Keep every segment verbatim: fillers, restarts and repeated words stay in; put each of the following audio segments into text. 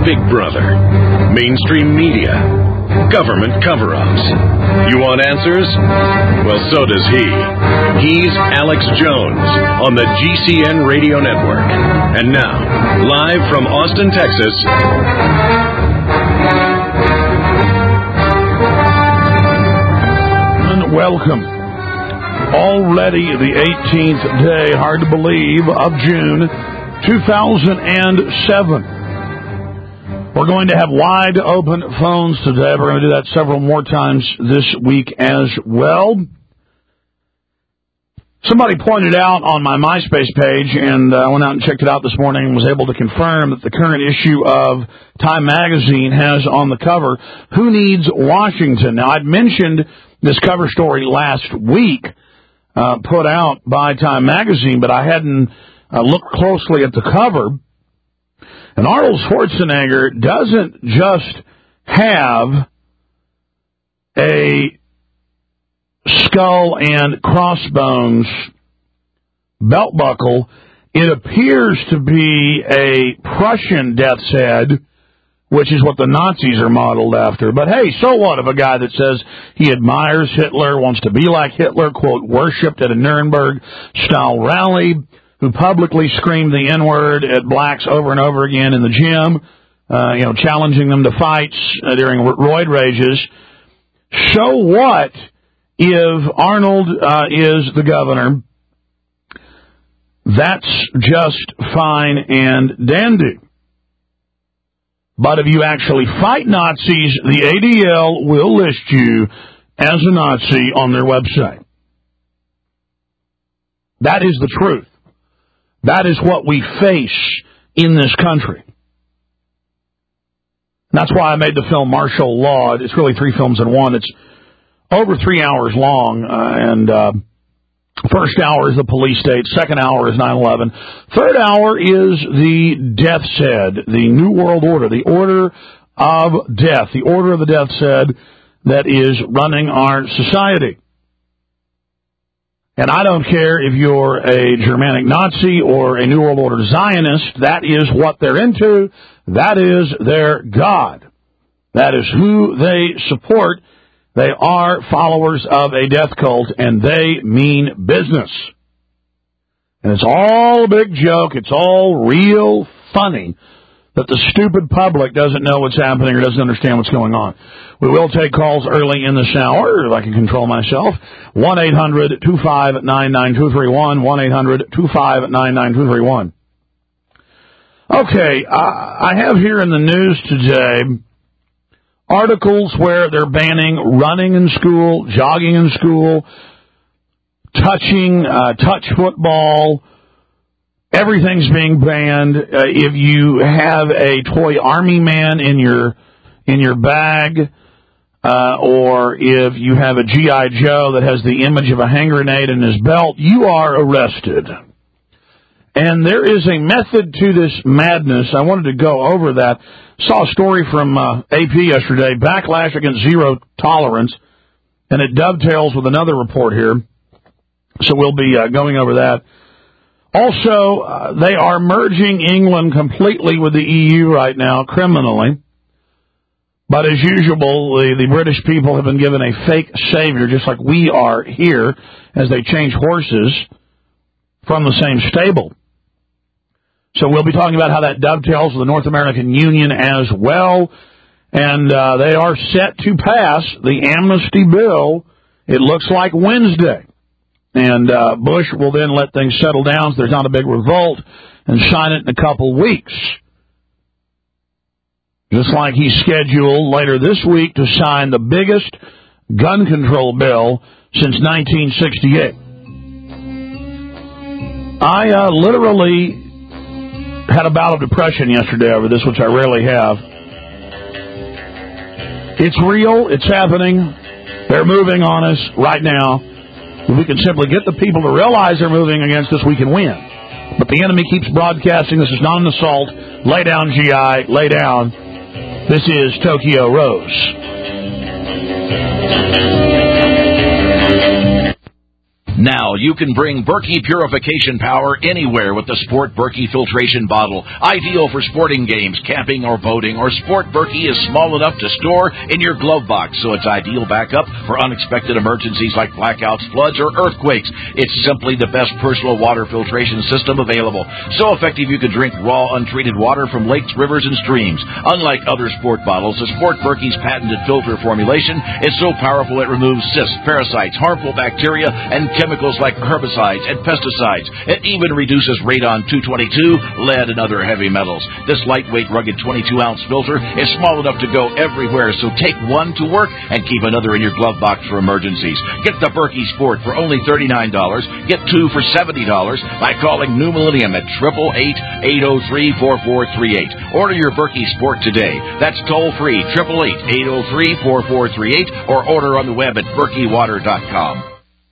Big Brother, mainstream media, government cover-ups. You want answers? Well, so does he. He's Alex Jones on the G C N Radio Network. And now, live from Austin, Texas, and welcome. Already the eighteenth day, hard to believe, of June two thousand seven. We're going to have wide open phones today. We're going to do that several more times this week as well. Somebody pointed out on my MySpace page, and I went out and checked it out this morning and was able to confirm that the current issue of Time Magazine has on the cover, "Who Needs Washington?" Now, I'd mentioned this cover story last week, uh, put out by Time Magazine, but I hadn't uh, looked closely at the cover. And Arnold Schwarzenegger doesn't just have a skull and crossbones belt buckle. It appears to be a Prussian death's head, which is what the Nazis are modeled after. But hey, so what of a guy that says he admires Hitler, wants to be like Hitler, quote, worshipped at a Nuremberg-style rally, who publicly screamed the N-word at blacks over and over again in the gym, uh, you know, challenging them to fights uh, during roid rages. So what if Arnold uh, is the governor? That's just fine and dandy. But if you actually fight Nazis, the A D L will list you as a Nazi on their website. That is the truth. That is what we face in this country. That's why I made the film Martial Law. It's really three films in one. It's over three hours long, uh, and uh, first hour is the police state, second hour is nine eleven, third hour is the death's head, the New World Order, the order of death, the order of the death's head that is running our society. And I don't care if you're a Germanic Nazi or a New World Order Zionist. That is what they're into. That is their God. That is who they support. They are followers of a death cult, and they mean business. And it's all a big joke. It's all real funny that the stupid public doesn't know what's happening or doesn't understand what's going on. We will take calls early in this hour, if I can control myself. one eight hundred two five nine nine two three one, one eight hundred two five nine nine two three one. Okay, I have here in the news today articles where they're banning running in school, jogging in school, touching, uh, touch football. Everything's being banned. Uh, if you have a toy army man in your in your bag, uh, or if you have a G I Joe that has the image of a hand grenade in his belt, you are arrested. And there is a method to this madness. I wanted to go over that. Saw a story from uh, A P yesterday, Backlash Against Zero Tolerance, and it dovetails with another report here. So we'll be uh, going over that. Also, uh, they are merging England completely with the E U right now, criminally. But as usual, the, the British people have been given a fake savior, just like we are here, as they change horses from the same stable. So we'll be talking about how that dovetails with the North American Union as well. And uh, they are set to pass the amnesty bill, it looks like Wednesday. And uh, Bush will then let things settle down so there's not a big revolt and sign it in a couple weeks. Just like he's scheduled later this week to sign the biggest gun control bill since nineteen sixty-eight. I uh, literally had a bout of depression yesterday over this, which I rarely have. It's real. It's happening. They're moving on us right now. If we can simply get the people to realize they're moving against us, we can win. But the enemy keeps broadcasting, this is not an assault. Lay down, G I. Lay down. This is Tokyo Rose. Now you can bring Berkey purification power anywhere with the Sport Berkey filtration bottle. Ideal for sporting games, camping, or boating. Or Sport Berkey is small enough to store in your glove box, so it's ideal backup for unexpected emergencies like blackouts, floods, or earthquakes. It's simply the best personal water filtration system available. So effective you can drink raw, untreated water from lakes, rivers, and streams. Unlike other sport bottles, the Sport Berkey's patented filter formulation is so powerful it removes cysts, parasites, harmful bacteria, and chemicals like herbicides and pesticides. It even reduces radon two twenty-two, lead, and other heavy metals. This lightweight, rugged twenty-two ounce filter is small enough to go everywhere, so take one to work and keep another in your glove box for emergencies. Get the Berkey Sport for only thirty-nine dollars. Get two for seventy dollars by calling New Millennium at eight eight eight, eight oh three, four four three eight. Order your Berkey Sport today. That's toll-free, eight eight eight, eight oh three, four four three eight, or order on the web at berkey water dot com.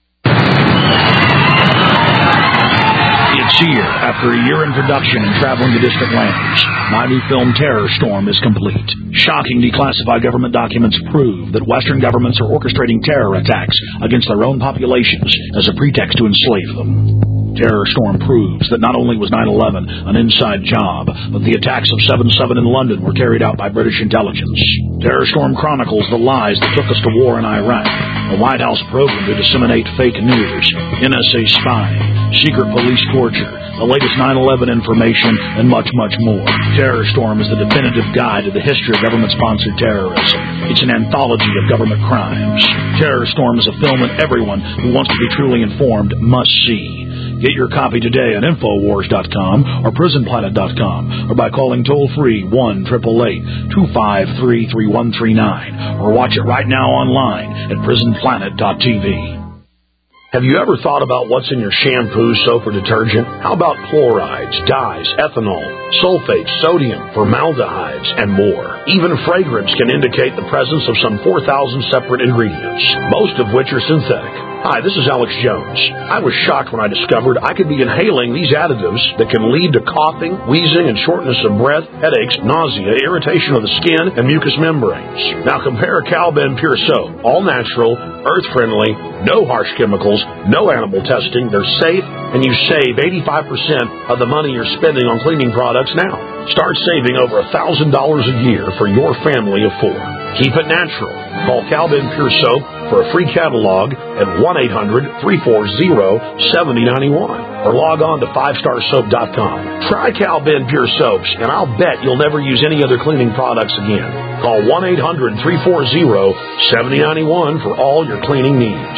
It's here. After a year in production and traveling to distant lands, my new film Terror Storm is complete. Shocking declassified government documents prove that Western governments are orchestrating terror attacks against their own populations as a pretext to enslave them. Terror Storm proves that not only was nine eleven an inside job, but the attacks of seven seven in London were carried out by British intelligence. Terror Storm chronicles the lies that took us to war in Iraq, the White House program to disseminate fake news, N S A spying, secret police torture, the latest nine eleven information, and much, much more. Terror Storm is the definitive guide to the history of government-sponsored terrorism. It's an anthology of government crimes. Terror Storm is a film that everyone who wants to be truly informed must see. Get your copy today at infowars dot com or prison planet dot com or by calling toll-free one eight eight eight, two five three, three one three nine or watch it right now online at prison planet dot t v. Have you ever thought about what's in your shampoo, soap, or detergent? How about chlorides, dyes, ethanol, sulfates, sodium, formaldehydes, and more? Even fragrance can indicate the presence of some four thousand separate ingredients, most of which are synthetic. Hi, this is Alex Jones. I was shocked when I discovered I could be inhaling these additives that can lead to coughing, wheezing, and shortness of breath, headaches, nausea, irritation of the skin, and mucous membranes. Now compare Calben Pure Soap, all natural, earth-friendly, no harsh chemicals, no animal testing. They're safe, and you save eighty-five percent of the money you're spending on cleaning products now. Start saving over one thousand dollars a year for your family of four. Keep it natural. Call Calben Pure Soap for a free catalog at one eight hundred, three four zero, seven oh nine one or log on to five star soap dot com. Try Calben Pure Soaps, and I'll bet you'll never use any other cleaning products again. Call one eight hundred, three four zero, seven oh nine one for all your cleaning needs.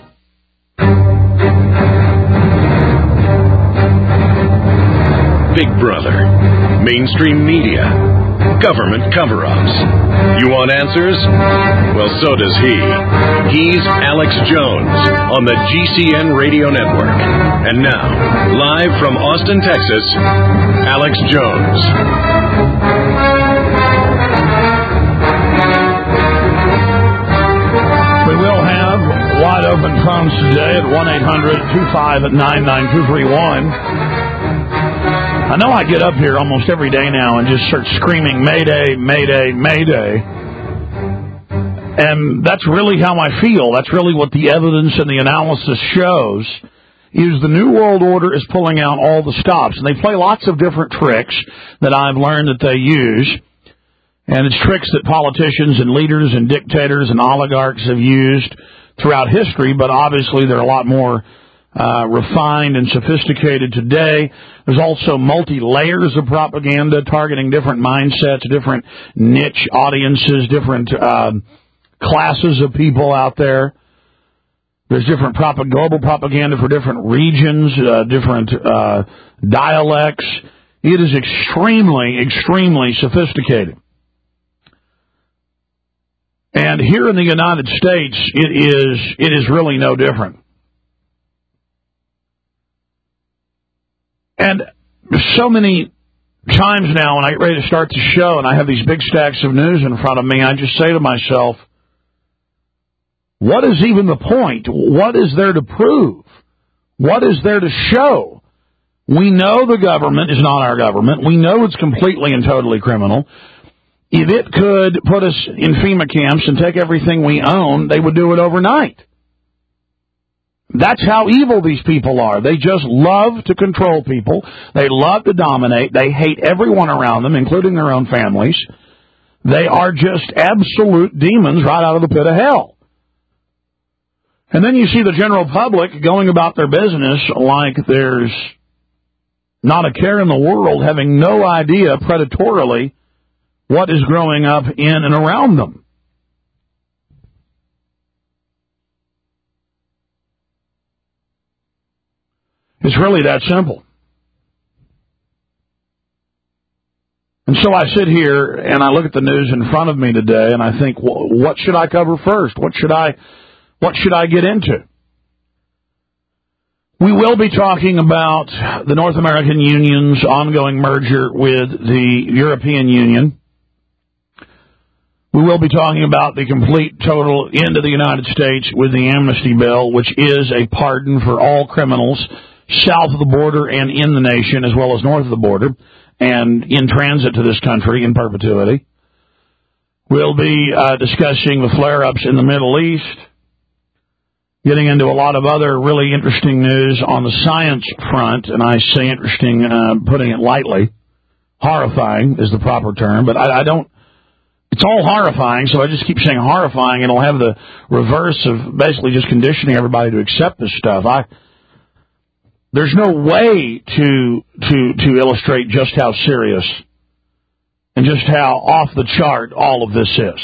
Big Brother, mainstream media, government cover-ups. You want answers? Well, so does he. He's Alex Jones on the G C N Radio Network. And now, live from Austin, Texas, Alex Jones. We will have wide open phones today at one eight hundred, two five nine nine two three one. I know I get up here almost every day now and just start screaming, Mayday, Mayday, Mayday. And that's really how I feel. That's really what the evidence and the analysis shows, is the New World Order is pulling out all the stops. And they play lots of different tricks that I've learned that they use. And it's tricks that politicians and leaders and dictators and oligarchs have used throughout history, but obviously they're a lot more Uh, refined and sophisticated today. There's also multi-layers of propaganda targeting different mindsets, different niche audiences, different uh, classes of people out there. There's different prop- global propaganda for different regions, uh, different uh, dialects. It is extremely, extremely sophisticated. And here in the United States, it is it is really no different. And so many times now when I get ready to start the show and I have these big stacks of news in front of me, I just say to myself, what is even the point? What is there to prove? What is there to show? We know the government is not our government. We know it's completely and totally criminal. If it could put us in FEMA camps and take everything we own, they would do it overnight. That's how evil these people are. They just love to control people. They love to dominate. They hate everyone around them, including their own families. They are just absolute demons right out of the pit of hell. And then you see the general public going about their business like there's not a care in the world, having no idea predatorily what is growing up in and around them. It's really that simple. And so I sit here and I look at the news in front of me today and I think, well, what should I cover first? What should I, what should I get into? We will be talking about the North American Union's ongoing merger with the European Union. We will be talking about the complete, total end of the United States with the amnesty bill, which is a pardon for all criminals south of the border and in the nation, as well as north of the border, and in transit to this country in perpetuity. We'll be uh, discussing the flare-ups in the Middle East, getting into a lot of other really interesting news on the science front, and I say interesting, uh, putting it lightly. Horrifying is the proper term, but I, I don't, it's all horrifying, so I just keep saying horrifying, and it'll have the reverse of basically just conditioning everybody to accept this stuff. I There's no way to to to illustrate just how serious and just how off the chart all of this is.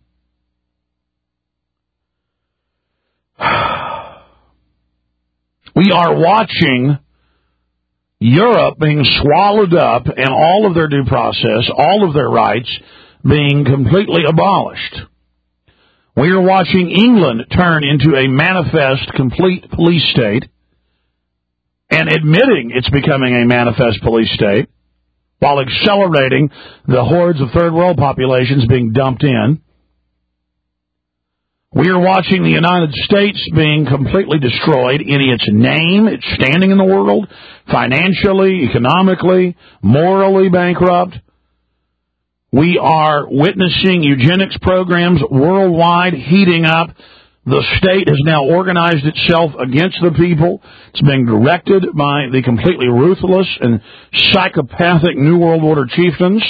We are watching Europe being swallowed up and all of their due process, all of their rights being completely abolished. We are watching England turn into a manifest complete police state and admitting it's becoming a manifest police state while accelerating the hordes of third world populations being dumped in. We are watching the United States being completely destroyed in its name, its standing in the world, financially, economically, morally bankrupt. We are witnessing eugenics programs worldwide heating up. The state has now organized itself against the people. It's being directed by the completely ruthless and psychopathic New World Order chieftains.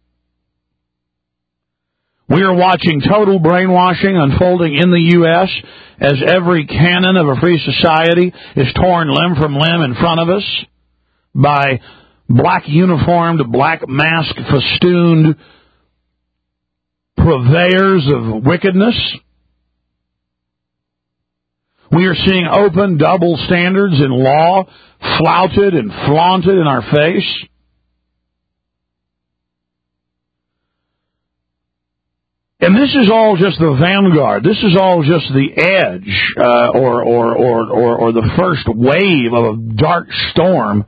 We are watching total brainwashing unfolding in the U S as every canon of a free society is torn limb from limb in front of us by black uniformed, black mask festooned purveyors of wickedness. We are seeing open double standards in law flouted and flaunted in our face. And this is all just the vanguard. This is all just the edge, uh, or, or, or, or, or the first wave of a dark storm.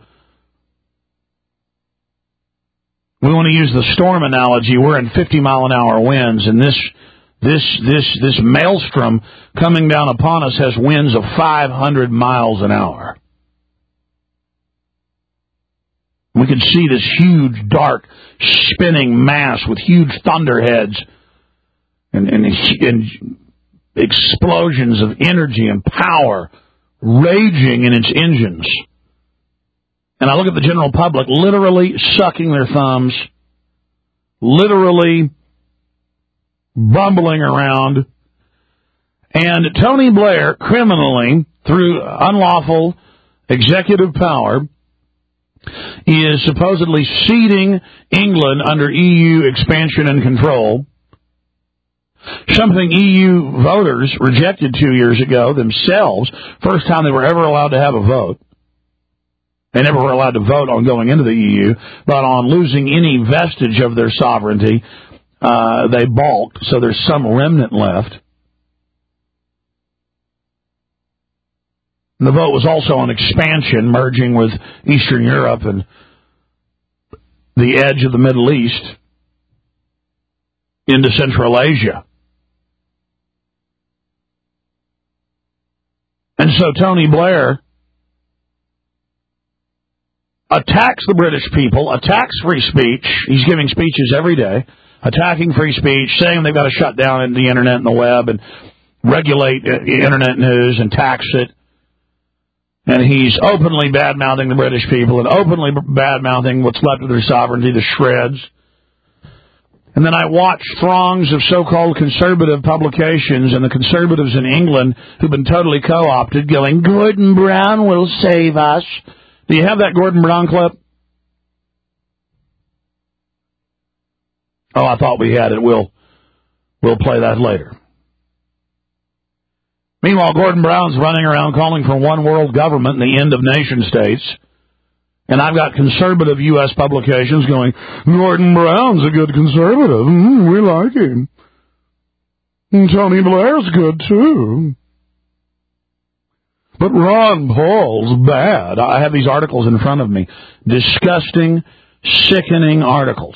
We want to use the storm analogy. We're in fifty mile an hour winds, and this, this, this, this maelstrom coming down upon us has winds of five hundred miles an hour. We can see this huge, dark, spinning mass with huge thunderheads. And, and, and explosions of energy and power raging in its engines. And I look at the general public literally sucking their thumbs, literally bumbling around. And Tony Blair, criminally, through unlawful executive power, is supposedly ceding England under E U expansion and control. Something E U voters rejected two years ago themselves, first time they were ever allowed to have a vote. They never were allowed to vote on going into the E U, but on losing any vestige of their sovereignty, uh, they balked, so there's some remnant left. And the vote was also on expansion, merging with Eastern Europe and the edge of the Middle East into Central Asia. And so Tony Blair attacks the British people, attacks free speech. He's giving speeches every day, attacking free speech, saying they've got to shut down the internet and the web and regulate internet news and tax it. And he's openly bad-mouthing the British people and openly bad-mouthing what's left of their sovereignty to shreds. And then I watch throngs of so-called conservative publications and the conservatives in England who've been totally co-opted going, Gordon Brown will save us. Do you have that Gordon Brown clip? Oh, I thought we had it. We'll, we'll play that later. Meanwhile, Gordon Brown's running around calling for one world government and the end of nation states. And I've got conservative U S publications going, Gordon Brown's a good conservative. Mm, we like him. And Tony Blair's good, too. But Ron Paul's bad. I have these articles in front of me. Disgusting, sickening articles.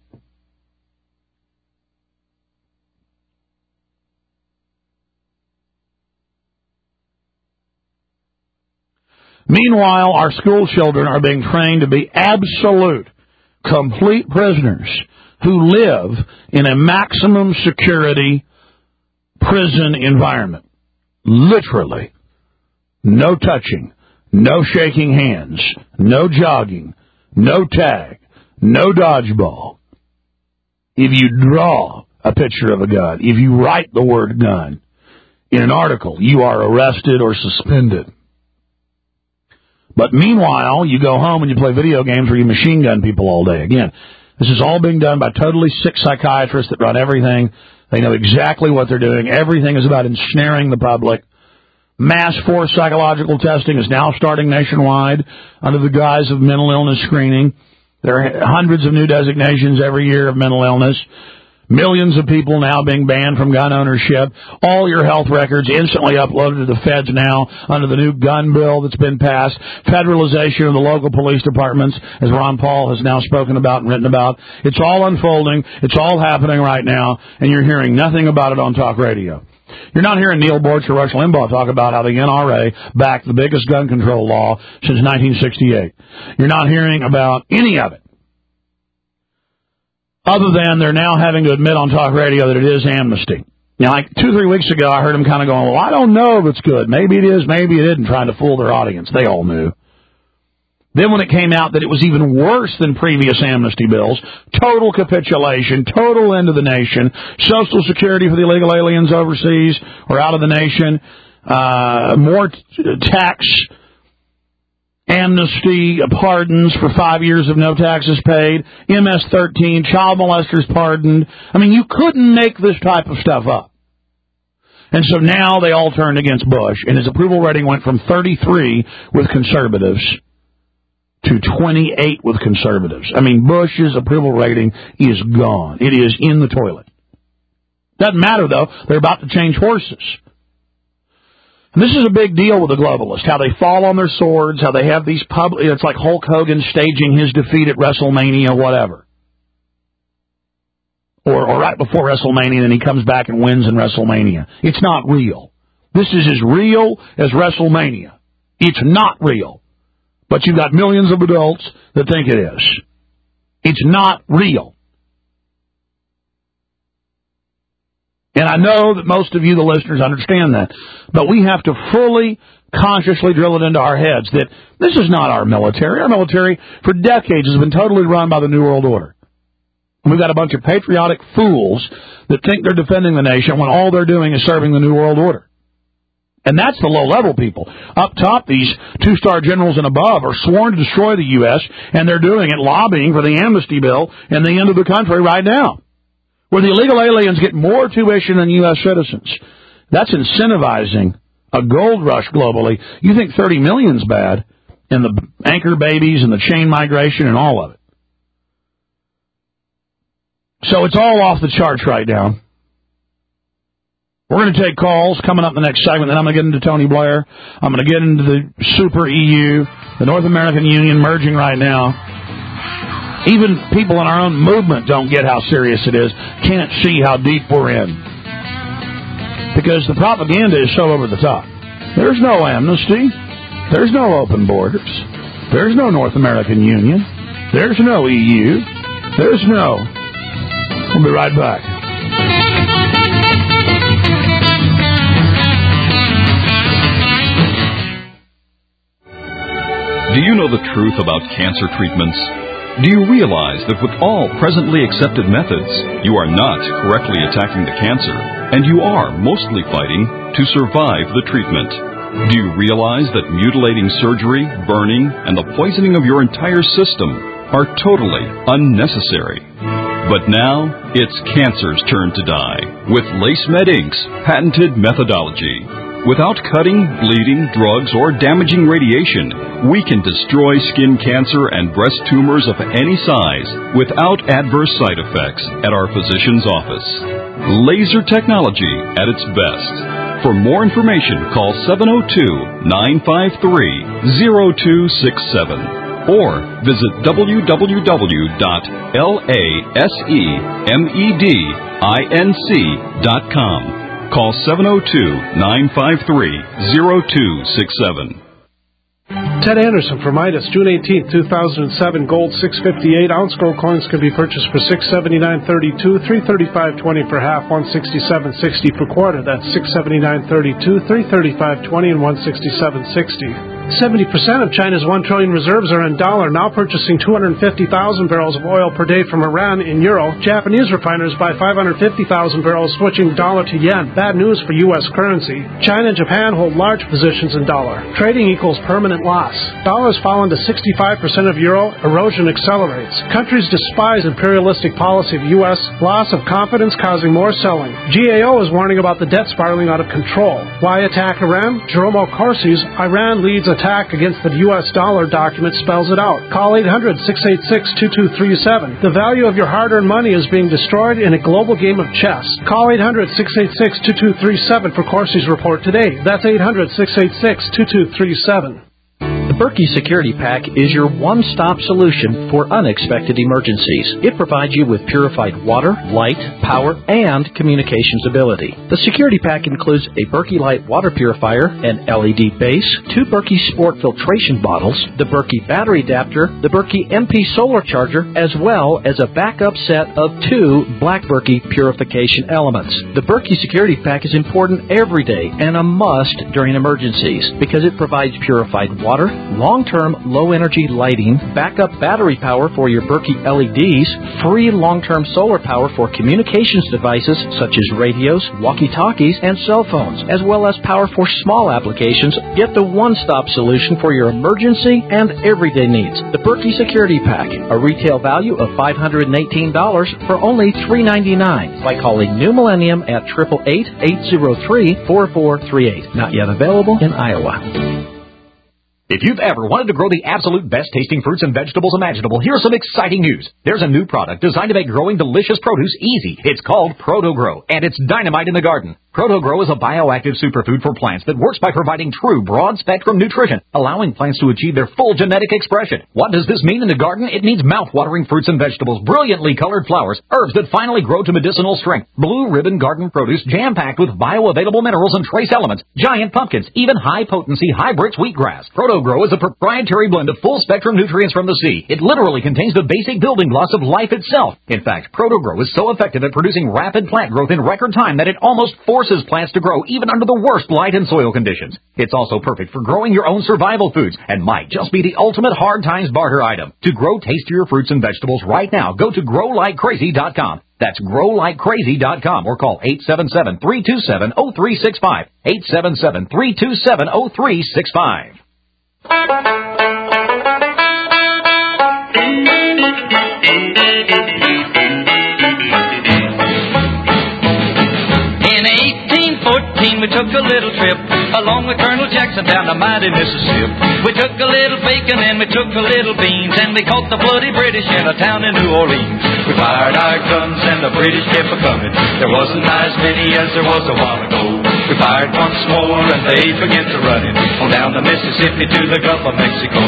Meanwhile, our school children are being trained to be absolute, complete prisoners who live in a maximum security prison environment. Literally. No touching, no shaking hands, no jogging, no tag, no dodgeball. If you draw a picture of a gun, if you write the word gun in an article, you are arrested or suspended. But meanwhile, you go home and you play video games where you machine gun people all day. Again, this is all being done by totally sick psychiatrists that run everything. They know exactly what they're doing. Everything is about ensnaring the public. Mass force psychological testing is now starting nationwide under the guise of mental illness screening. There are hundreds of new designations every year of mental illness. Millions of people now being banned from gun ownership. All your health records instantly uploaded to the feds now under the new gun bill that's been passed. Federalization of the local police departments, as Ron Paul has now spoken about and written about. It's all unfolding. It's all happening right now, and you're hearing nothing about it on talk radio. You're not hearing Neil Borch or Rush Limbaugh talk about how the N R A backed the biggest gun control law since nineteen sixty-eight. You're not hearing about any of it. Other than they're now having to admit on talk radio that it is amnesty. Now, like two, three weeks ago, I heard them kind of going, well, I don't know if it's good. Maybe it is, maybe it isn't, trying to fool their audience. They all knew. Then when it came out that it was even worse than previous amnesty bills, total capitulation, total end of the nation, Social Security for the illegal aliens overseas or out of the nation, uh, more t- tax amnesty, pardons for five years of no taxes paid, M S thirteen, child molesters pardoned. I mean, you couldn't make this type of stuff up. And so now they all turned against Bush, and his approval rating went from thirty-three with conservatives to twenty-eight with conservatives. I mean, Bush's approval rating is gone. It is in the toilet. Doesn't matter, though. They're about to change horses. And this is a big deal with the globalists, how they fall on their swords, how they have these public, it's like Hulk Hogan staging his defeat at WrestleMania, whatever. Or, or right before WrestleMania, and he comes back and wins in WrestleMania. It's not real. This is as real as WrestleMania. It's not real. But you've got millions of adults that think it is. It's not real. And I know that most of you, the listeners, understand that. But we have to fully, consciously drill it into our heads that this is not our military. Our military, for decades, has been totally run by the New World Order. And we've got a bunch of patriotic fools that think they're defending the nation when all they're doing is serving the New World Order. And that's the low-level people. Up top, these two-star generals and above are sworn to destroy the U S, and they're doing it lobbying for the amnesty bill and the end of the country right now, where the illegal aliens get more tuition than U S citizens. That's incentivizing a gold rush globally. You think thirty million's bad, and the anchor babies and the chain migration and all of it. So it's all off the charts right now. We're going to take calls coming up in the next segment, then I'm going to get into Tony Blair. I'm going to get into the Super E U, the North American Union merging right now. Even people in our own movement don't get how serious it is, can't see how deep we're in. Because the propaganda is so over the top. There's no amnesty. There's no open borders. There's no North American Union. There's no E U. There's no... We'll be right back. Do you know the truth about cancer treatments? Do you realize that with all presently accepted methods, you are not correctly attacking the cancer, and you are mostly fighting to survive the treatment? Do you realize that mutilating surgery, burning, and the poisoning of your entire system are totally unnecessary? But now, it's cancer's turn to die with LaceMed Incorporated's patented methodology. Without cutting, bleeding, drugs, or damaging radiation, we can destroy skin cancer and breast tumors of any size without adverse side effects at our physician's office. Laser technology at its best. For more information, call seven oh two, nine five three, oh two six seven or visit w w w dot lasemedinc dot com. Call seven oh two, nine five three, oh two six seven. Ted Anderson from Midas, June eighteenth, two thousand seven, gold six fifty-eight. Ounce gold coins can be purchased for six seventy-nine thirty-two, three thirty-five twenty for half, one sixty-seven sixty per quarter. That's six seventy-nine thirty-two, three thirty-five twenty, and one sixty-seven sixty. seventy percent of China's one trillion reserves are in dollar, now purchasing two hundred fifty thousand barrels of oil per day from Iran in euro. Japanese refiners buy five hundred fifty thousand barrels, switching dollar to yen. Bad news for U S currency. China and Japan hold large positions in dollar. Trading equals permanent loss. Dollar's fallen to sixty-five percent of euro. Erosion accelerates. Countries despise imperialistic policy of U S. Loss of confidence causing more selling. G A O is warning about the debt spiraling out of control. Why attack Iran? Jerome Corsi's Iran leads attack against the U S dollar document spells it out. Call eight hundred, six eight six, two two three seven. The value of your hard-earned money is being destroyed in a global game of chess. Call eight hundred, six eight six, two two three seven for Corsi's report today. That's eight hundred, six eight six, two two three seven. The Berkey Security Pack is your one-stop solution for unexpected emergencies. It provides you with purified water, light, power, and communications ability. The Security Pack includes a Berkey Light water purifier, an L E D base, two Berkey Sport filtration bottles, the Berkey battery adapter, the Berkey M P solar charger, as well as a backup set of two Black Berkey purification elements. The Berkey Security Pack is important every day and a must during emergencies because it provides purified water, long-term low-energy lighting, backup battery power for your Berkey L E Ds, free long-term solar power for communications devices such as radios, walkie-talkies, and cell phones, as well as power for small applications. Get the one-stop solution for your emergency and everyday needs. The Berkey Security Pack, a retail value of five hundred eighteen dollars for only three ninety-nine by calling New Millennium at eight eight eight, eight oh three, four four three eight. Not yet available in Iowa. If you've ever wanted to grow the absolute best-tasting fruits and vegetables imaginable, here's some exciting news. There's a new product designed to make growing delicious produce easy. It's called ProtoGrow, and it's dynamite in the garden. ProtoGrow is a bioactive superfood for plants that works by providing true broad-spectrum nutrition, allowing plants to achieve their full genetic expression. What does this mean in the garden? It means mouth-watering fruits and vegetables, brilliantly colored flowers, herbs that finally grow to medicinal strength, blue ribbon garden produce jam-packed with bioavailable minerals and trace elements, giant pumpkins, even high-potency hybrids wheatgrass. ProtoGrow is a proprietary blend of full-spectrum nutrients from the sea. It literally contains the basic building blocks of life itself. In fact, ProtoGrow is so effective at producing rapid plant growth in record time that it almost forces plants to grow even under the worst light and soil conditions. It's also perfect for growing your own survival foods and might just be the ultimate hard times barter item. To grow tastier fruits and vegetables right now, go to grow like crazy dot com. That's grow like crazy dot com or call eight seven seven, three two seven, zero three six five. eight seven seven, three two seven, zero three six five. We took a little trip along with Colonel Jackson down the mighty Mississippi. We took a little bacon and we took a little beans, and we caught the bloody British in a town in New Orleans. We fired our guns and the British kept a-coming. There wasn't as many as there was a while ago. We fired once more and they began to running on down the Mississippi to the Gulf of Mexico.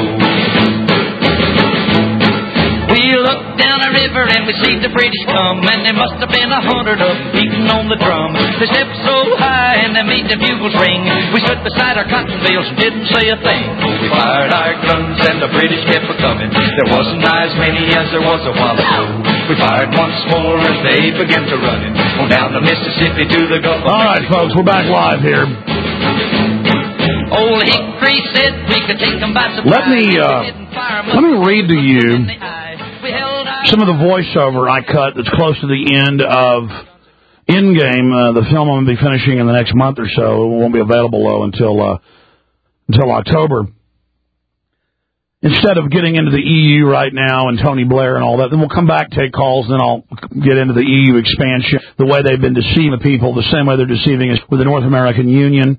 We looked down a river and we see the British come, and there must have been a hundred of them beating on the drum. They stepped so high and they made the bugles ring. We stood beside our cotton bales and didn't say a thing. We fired our guns and the British kept a-coming. There wasn't as many as there was a while ago. We fired once more and they began to running on down the Mississippi to the Gulf of Mexico. All right, folks, we're back live here. Old Hickory said we could take them by surprise. Let me, uh, let me read to you some of the voiceover I cut that's close to the end of Endgame, uh, the film I'm going to be finishing in the next month or so. It won't be available, though, until, uh, until October. Instead of getting into the E U right now and Tony Blair and all that, then we'll come back, take calls, then I'll get into the E U expansion, the way they've been deceiving people, the same way they're deceiving us with the North American Union.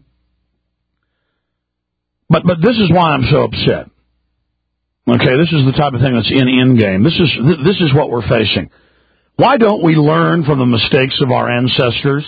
But but this is why I'm so upset. Okay, this is the type of thing that's in Endgame. This is this is what we're facing. Why don't we learn from the mistakes of our ancestors?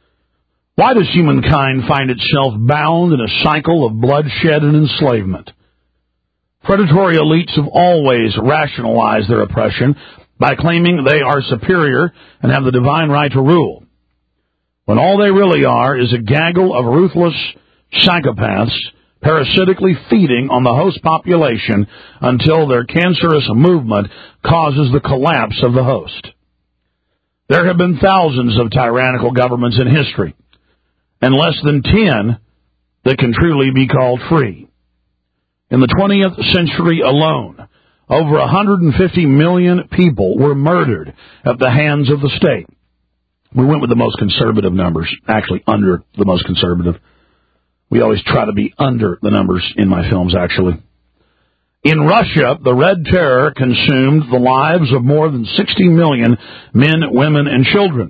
Why does humankind find itself bound in a cycle of bloodshed and enslavement? Predatory elites have always rationalized their oppression by claiming they are superior and have the divine right to rule, when all they really are is a gaggle of ruthless psychopaths parasitically feeding on the host population until their cancerous movement causes the collapse of the host. There have been thousands of tyrannical governments in history, and less than ten that can truly be called free. In the twentieth century alone, over one hundred fifty million people were murdered at the hands of the state. We went with the most conservative numbers, actually under the most conservative. We always try to be under the numbers in my films, actually. In Russia, the Red Terror consumed the lives of more than sixty million men, women, and children.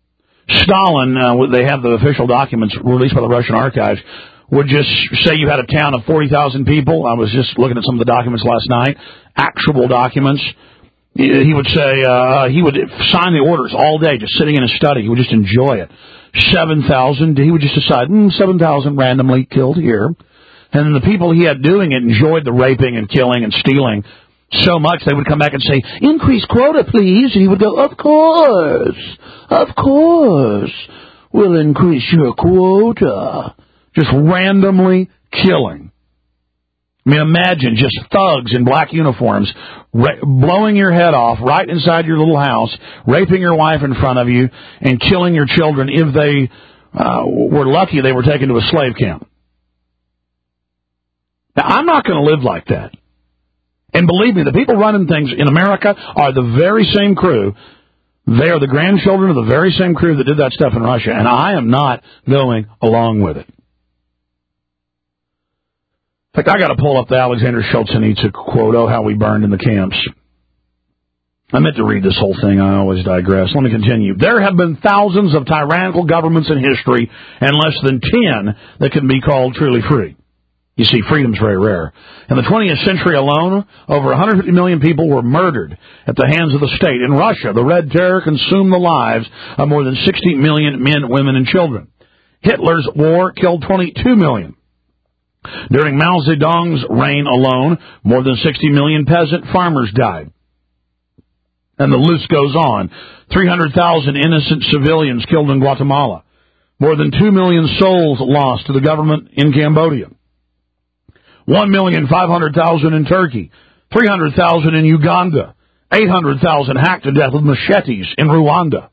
Stalin, uh, they have the official documents released by the Russian archives, would just say you had a town of forty thousand people. I was just looking at some of the documents last night, actual documents. He would say, uh, he would sign the orders all day, just sitting in his study. He would just enjoy it. seven thousand, he would just decide, mm, seven thousand randomly killed here. And then the people he had doing it enjoyed the raping and killing and stealing so much they would come back and say, increase quota, please. And he would go, of course, of course, we'll increase your quota. Just randomly killing. I mean, imagine just thugs in black uniforms ra- blowing your head off right inside your little house, raping your wife in front of you, and killing your children if they uh, were lucky they were taken to a slave camp. Now, I'm not going to live like that. And believe me, the people running things in America are the very same crew. They are the grandchildren of the very same crew that did that stuff in Russia, and I am not going along with it. In fact, I got to pull up the Alexander Solzhenitsyn quote, oh, how we burned in the camps. I meant to read this whole thing. I always digress. Let me continue. There have been thousands of tyrannical governments in history and less than ten that can be called truly free. You see, freedom's very rare. In the twentieth century alone, over one hundred fifty million people were murdered at the hands of the state. In Russia, the Red Terror consumed the lives of more than sixty million men, women, and children. Hitler's war killed twenty-two million. During Mao Zedong's reign alone, more than sixty million peasant farmers died. And the list goes on. three hundred thousand innocent civilians killed in Guatemala. More than two million souls lost to the government in Cambodia. one million five hundred thousand in Turkey. three hundred thousand in Uganda. eight hundred thousand hacked to death with machetes in Rwanda.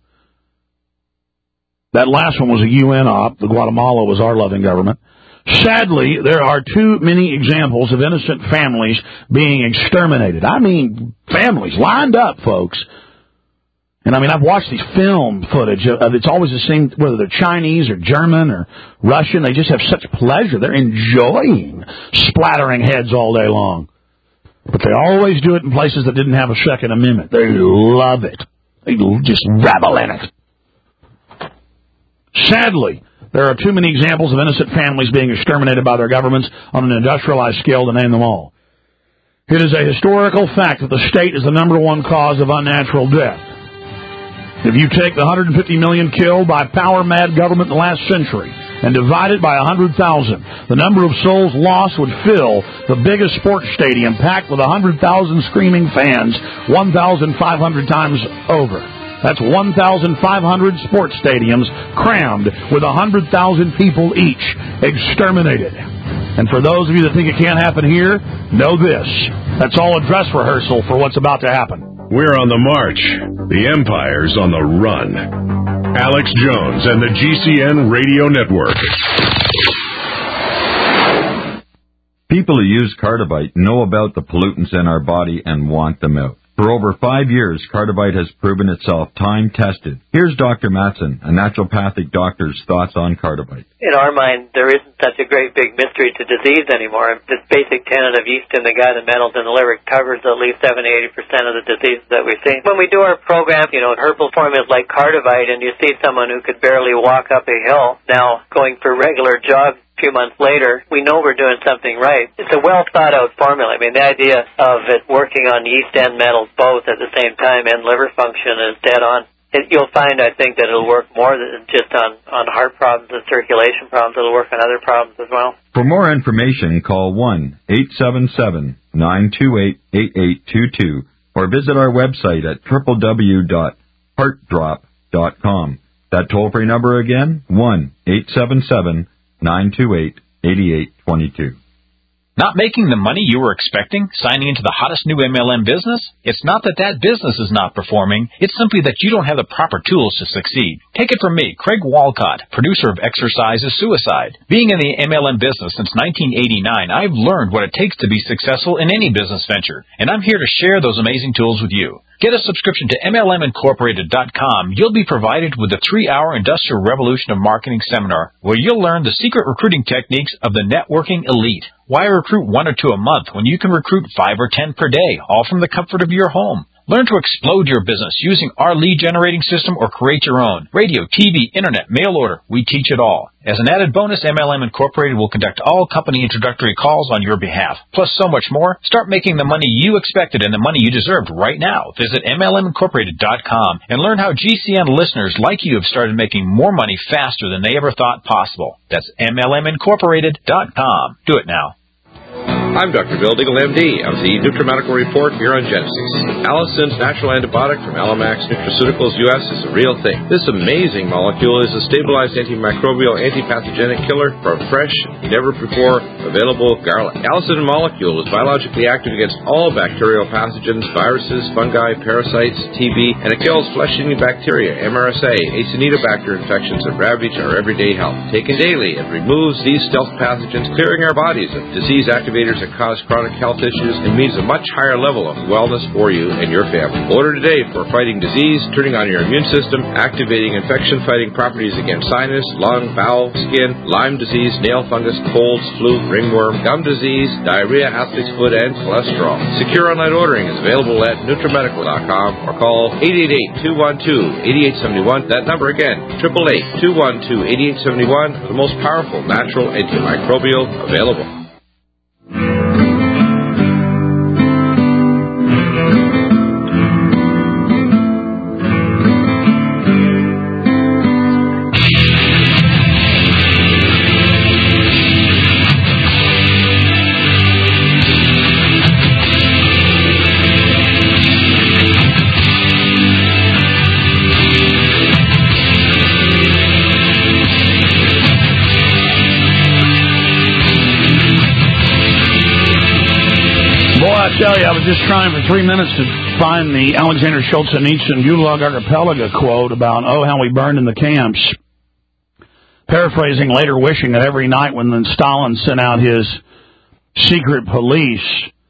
That last one was a U N op. The Guatemala was our loving government. Sadly, there are too many examples of innocent families being exterminated. I mean, families lined up, folks. And I mean, I've watched these film footage. Of, it's always the same, whether they're Chinese or German or Russian. They just have such pleasure. They're enjoying splattering heads all day long. But they always do it in places that didn't have a Second Amendment. They love it. They just revel in it. Sadly, there are too many examples of innocent families being exterminated by their governments on an industrialized scale to name them all. It is a historical fact that the state is the number one cause of unnatural death. If you take the one hundred fifty million killed by power-mad government in the last century and divide it by one hundred thousand, the number of souls lost would fill the biggest sports stadium packed with one hundred thousand screaming fans one thousand five hundred times over. That's one thousand five hundred sports stadiums crammed with one hundred thousand people each exterminated. And for those of you that think it can't happen here, know this. That's all a dress rehearsal for what's about to happen. We're on the march. The Empire's on the run. Alex Jones and the G C N Radio Network. People who use Cardivite know about the pollutants in our body and want them out. For over five years, Cardivite has proven itself time-tested. Here's Doctor Matson, a naturopathic doctor's thoughts on Cardivite. In our mind, there isn't such a great big mystery to disease anymore. This basic tenet of yeast in the gut and metals in the liver covers at least seventy to eighty percent of the diseases that we see. When we do our program, you know, herbal formulas like Cardivite, and you see someone who could barely walk up a hill now going for regular jogs a few months later, we know we're doing something right. It's a well-thought-out formula. I mean, the idea of it working on yeast and metals both at the same time and liver function is dead on. It, you'll find, I think, that it'll work more than just on, on heart problems and circulation problems. It'll work on other problems as well. For more information, call one eight seven seven, nine two eight, eight eight two two or visit our website at w w w dot heart drop dot com. That toll-free number again, one eight seven seven, nine two eight, eight eight two two. Not making the money you were expecting, signing into the hottest new M L M business? It's not that that business is not performing. It's simply that you don't have the proper tools to succeed. Take it from me, Craig Walcott, producer of Exercise is Suicide. Being in the M L M business since nineteen eighty-nine, I've learned what it takes to be successful in any business venture, and I'm here to share those amazing tools with you. Get a subscription to M L M Incorporated dot com. You'll be provided with a three-hour Industrial Revolution of Marketing seminar where you'll learn the secret recruiting techniques of the networking elite. Why recruit one or two a month when you can recruit five or ten per day, all from the comfort of your home? Learn to explode your business using our lead generating system or create your own. Radio, T V, internet, mail order, we teach it all. As an added bonus, M L M Incorporated will conduct all company introductory calls on your behalf. Plus so much more. Start making the money you expected and the money you deserved right now. Visit M L M Incorporated dot com and learn how G C N listeners like you have started making more money faster than they ever thought possible. That's M L M Incorporated dot com. Do it now. I'm Doctor Bill Deagle, M D, of the NutriMedical Report here on Genesis. Allison's natural antibiotic from Alamax Nutraceuticals U S is a real thing. This amazing molecule is a stabilized antimicrobial, antipathogenic killer from fresh, never-before-available garlic. Allison molecule is biologically active against all bacterial pathogens, viruses, fungi, parasites, T B, and it kills flesh-eating bacteria, M R S A, Acinetobacter infections that ravage our everyday health. Taken daily, it removes these stealth pathogens, clearing our bodies of disease activators that cause chronic health issues and means a much higher level of wellness for you and your family. Order today for fighting disease, turning on your immune system, activating infection-fighting properties against sinus, lung, bowel, skin, Lyme disease, nail fungus, colds, flu, ringworm, gum disease, diarrhea, athlete's foot, and cholesterol. Secure online ordering is available at NutriMedical dot com or call eight eight eight, two one two, eight eight seven one. That number again, eight eight eight, two one two, eight eight seven one, the most powerful natural antimicrobial available. I tell you, I was just trying for three minutes to find the Alexander Solzhenitsyn Gulag Archipelago quote about, oh, how we burned in the camps. Paraphrasing, later wishing that every night when Stalin sent out his secret police,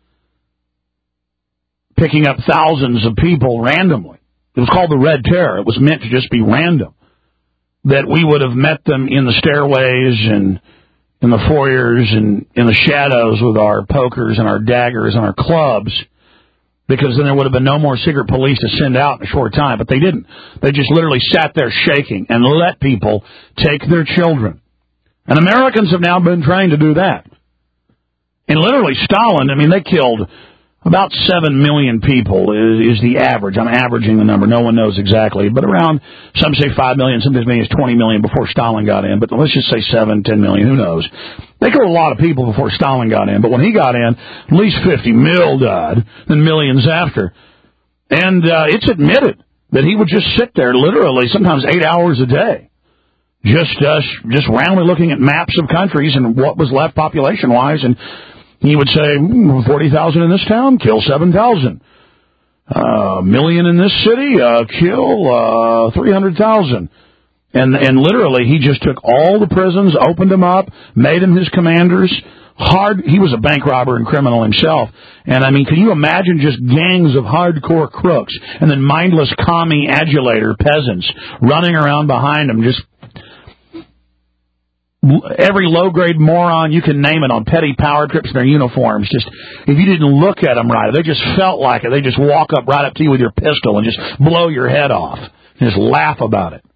picking up thousands of people randomly. It was called the Red Terror. It was meant to just be random. That we would have met them in the stairways and in the foyers and in the shadows with our pokers and our daggers and our clubs, because then there would have been no more secret police to send out in a short time. But they didn't. They just literally sat there shaking and let people take their children. And Americans have now been trained to do that. And literally Stalin, I mean, they killed about seven million people is, is the average. I'm averaging the number. No one knows exactly. But around, some say five million, some say as many as twenty million before Stalin got in. But let's just say seven, ten million, who knows. They killed a lot of people before Stalin got in. But when he got in, at least fifty mil died, and millions after. And uh, it's admitted that he would just sit there literally sometimes eight hours a day, just, uh, just randomly looking at maps of countries and what was left population-wise, and he would say, forty thousand in this town, kill seven thousand. A uh, million in this city, uh, kill uh, three hundred thousand. And and literally, he just took all the prisons, opened them up, made them his commanders, hard. He was a bank robber and criminal himself. And, I mean, can you imagine just gangs of hardcore crooks and then mindless commie adulator peasants running around behind them, just every low-grade moron you can name it on petty power trips in their uniforms. Just, if you didn't look at them right, they just felt like it. They just walk up right up to you with your pistol and just blow your head off and just laugh about it.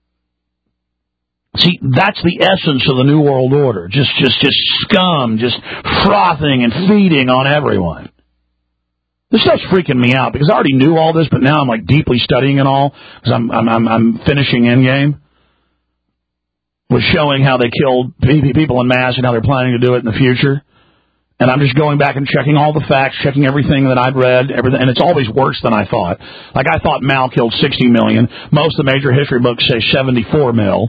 See, that's the essence of the New World Order. Just, just, just scum, just frothing and feeding on everyone. This stuff's freaking me out because I already knew all this, but now I'm like deeply studying it all because I'm, I'm, I'm, I'm finishing Endgame. Was showing how they killed people in mass and how they're planning to do it in the future. And I'm just going back and checking all the facts, checking everything that I'd read, everything, and it's always worse than I thought. Like, I thought Mao killed sixty million. Most of the major history books say seventy-four mil.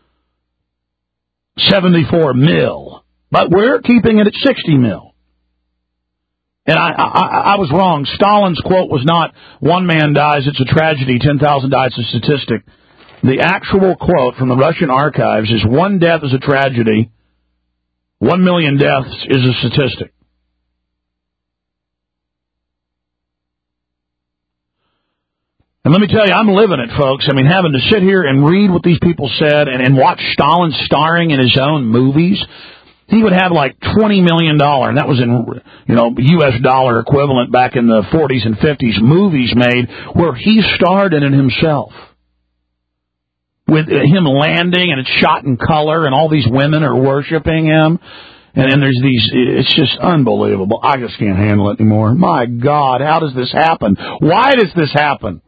seventy-four mil. But we're keeping it at sixty mil. And I, I, I was wrong. Stalin's quote was not, one man dies, it's a tragedy, ten thousand die, it's a statistic. The actual quote from the Russian archives is, one death is a tragedy, one million deaths is a statistic. And let me tell you, I'm living it, folks. I mean, having to sit here and read what these people said and, and watch Stalin starring in his own movies. He would have like twenty million dollars, and that was in, you know, U S dollar equivalent back in the forties and fifties, movies made where he starred in it himself. With him landing, and it's shot in color, and all these women are worshiping him. And then there's these, it's just unbelievable. I just can't handle it anymore. My God, how does this happen? Why does this happen?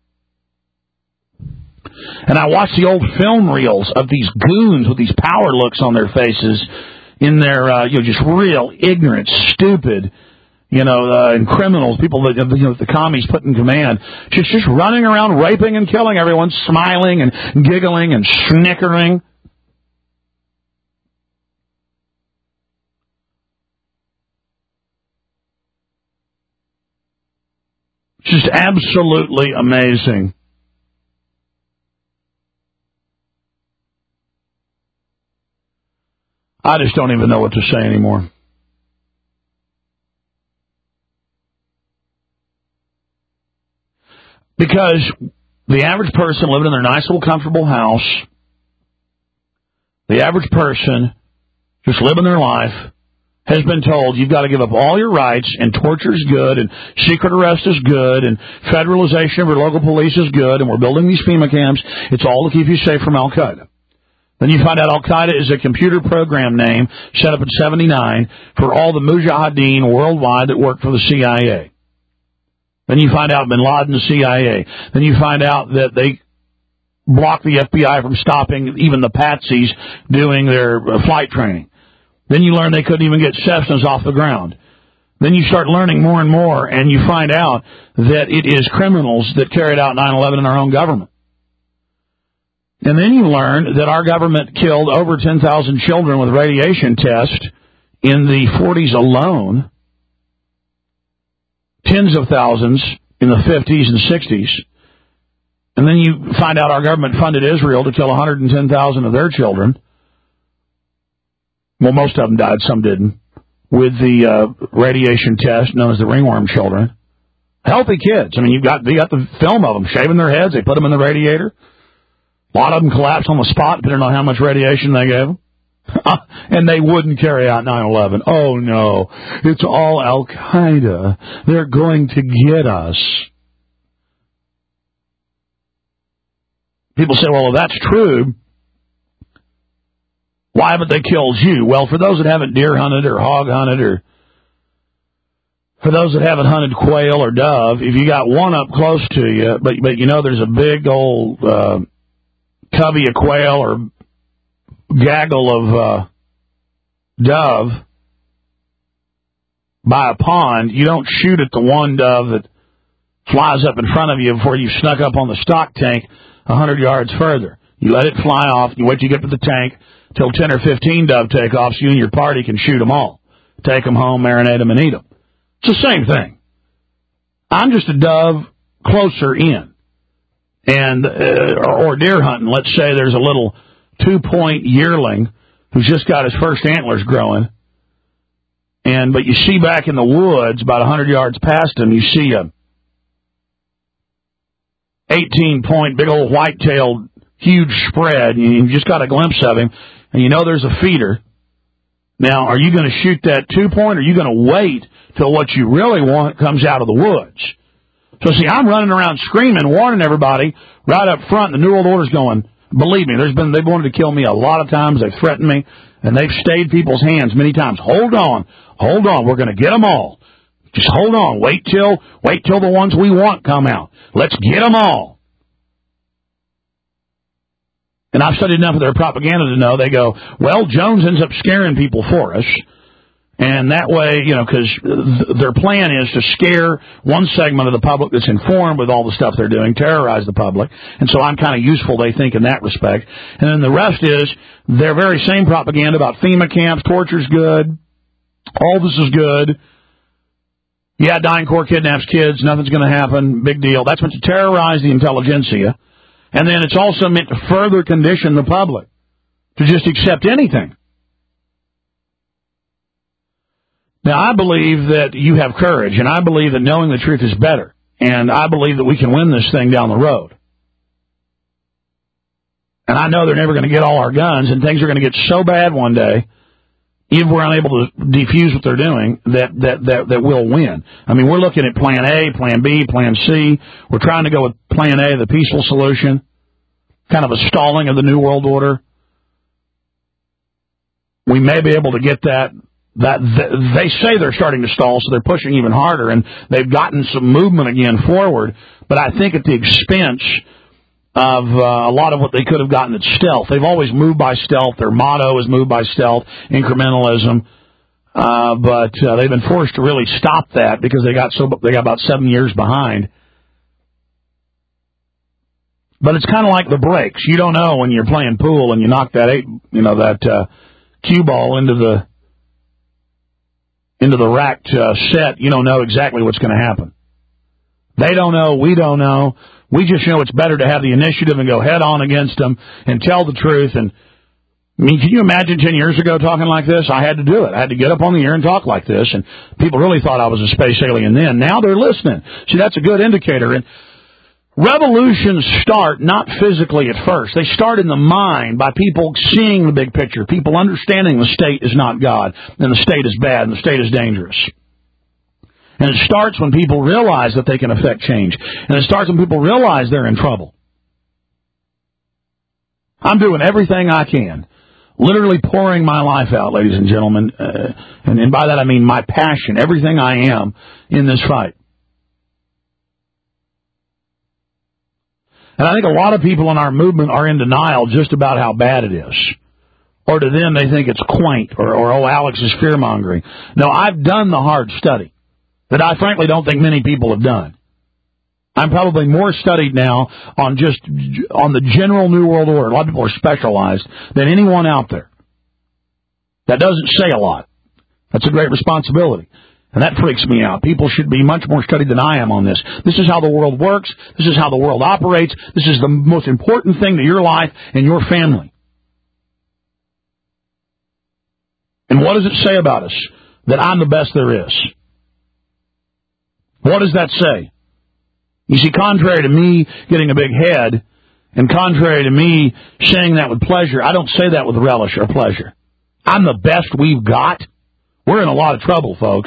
And I watch the old film reels of these goons with these power looks on their faces in their, uh, you know, just real ignorant, stupid, you know, uh, and criminals, people that, you know, the commies put in command, just, just running around raping and killing everyone, smiling and giggling and snickering. Just absolutely amazing. I just don't even know what to say anymore. Because the average person living in their nice little comfortable house, the average person just living their life, has been told you've got to give up all your rights, and torture is good, and secret arrest is good, and federalization of your local police is good, and we're building these FEMA camps. It's all to keep you safe from Al-Qaeda. Then you find out Al-Qaeda is a computer program name set up in seventy-nine for all the mujahideen worldwide that work for the C I A. Then you find out Bin Laden, the C I A. Then you find out that they blocked the F B I from stopping even the patsies doing their flight training. Then you learn they couldn't even get Cessnas off the ground. Then you start learning more and more, and you find out that it is criminals that carried out nine eleven in our own government. And then you learn that our government killed over ten thousand children with radiation tests in the forties alone, tens of thousands in the fifties and sixties. And then you find out our government funded Israel to kill one hundred ten thousand of their children. Well, most of them died, some didn't, with the uh, radiation test known as the ringworm children. Healthy kids. I mean, you've got, you got the film of them shaving their heads. They put them in the radiator. A lot of them collapsed on the spot, depending on how much radiation they gave them. And they wouldn't carry out nine eleven. Oh, no. It's all Al-Qaeda. They're going to get us. People say, well, if that's true, why haven't they killed you? Well, for those that haven't deer hunted or hog hunted, or for those that haven't hunted quail or dove, if you got one up close to you, but, but you know there's a big old uh, covey of quail or gaggle of uh, dove by a pond, you don't shoot at the one dove that flies up in front of you before you snuck up on the stock tank a hundred yards further. You let it fly off. You wait till you get to the tank till ten or fifteen dove take off, so you and your party can shoot them all. Take them home, marinate them, and eat them. It's the same thing. I'm just a dove closer in. And, uh, or deer hunting. Let's say there's a little two-point yearling who's just got his first antlers growing, And but you see back in the woods, about one hundred yards past him, you see a eighteen-point, big old white-tailed, huge spread. You just got a glimpse of him, and you know there's a feeder. Now, are you going to shoot that two-point, or are you going to wait till what you really want comes out of the woods? So, see, I'm running around screaming, warning everybody right up front. The New World Order's going, believe me, there's been they've wanted to kill me a lot of times. They've threatened me, and they've stayed people's hands many times. Hold on. Hold on. We're going to get them all. Just hold on. Wait till wait till the ones we want come out. Let's get them all. And I've studied enough of their propaganda to know they go, well, Jones ends up scaring people for us. And that way, you know, because th- their plan is to scare one segment of the public that's informed with all the stuff they're doing, terrorize the public. And so I'm kind of useful, they think, in that respect. And then the rest is their very same propaganda about FEMA camps, torture's good, all this is good. Yeah, Dying Corps kidnaps kids, nothing's going to happen, big deal. That's meant to terrorize the intelligentsia. And then it's also meant to further condition the public to just accept anything. Now, I believe that you have courage, and I believe that knowing the truth is better, and I believe that we can win this thing down the road. And I know they're never going to get all our guns, and things are going to get so bad one day, even if we're unable to defuse what they're doing, that, that, that, that we'll win. I mean, we're looking at Plan A, Plan B, Plan C. We're trying to go with Plan A, the peaceful solution, kind of a stalling of the New World Order. We may be able to get that. That they say they're starting to stall, so they're pushing even harder, and they've gotten some movement again forward, but I think at the expense of uh, a lot of what they could have gotten at stealth. They've always moved by stealth. Their motto is move by stealth, incrementalism, uh, but uh, they've been forced to really stop that because they got so they got about seven years behind. But it's kind of like the brakes. You don't know when you're playing pool and you knock that eight, you know, that uh, cue ball into the into the racked uh, set, you don't know exactly what's going to happen. They don't know. We don't know. We just know it's better to have the initiative and go head on against them and tell the truth. And I mean, can you imagine ten years ago talking like this? I had to do it. I had to get up on the air and talk like this. And people really thought I was a space alien then. Now they're listening. See, that's a good indicator. And revolutions start not physically at first. They start in the mind by people seeing the big picture, people understanding the state is not God, and the state is bad, and the state is dangerous. And it starts when people realize that they can affect change. And it starts when people realize they're in trouble. I'm doing everything I can, literally pouring my life out, ladies and gentlemen, uh, and, and by that I mean my passion, everything I am in this fight. And I think a lot of people in our movement are in denial just about how bad it is. Or to them, they think it's quaint, or, or oh, Alex is fear-mongering. No, I've done the hard study that I frankly don't think many people have done. I'm probably more studied now on just on the general New World Order. A lot of people are specialized than anyone out there. That doesn't say a lot. That's a great responsibility. And that freaks me out. People should be much more studied than I am on this. This is how the world works. This is how the world operates. This is the most important thing to your life and your family. And what does it say about us? That I'm the best there is. What does that say? You see, contrary to me getting a big head, and contrary to me saying that with pleasure, I don't say that with relish or pleasure. I'm the best we've got. We're in a lot of trouble, folks.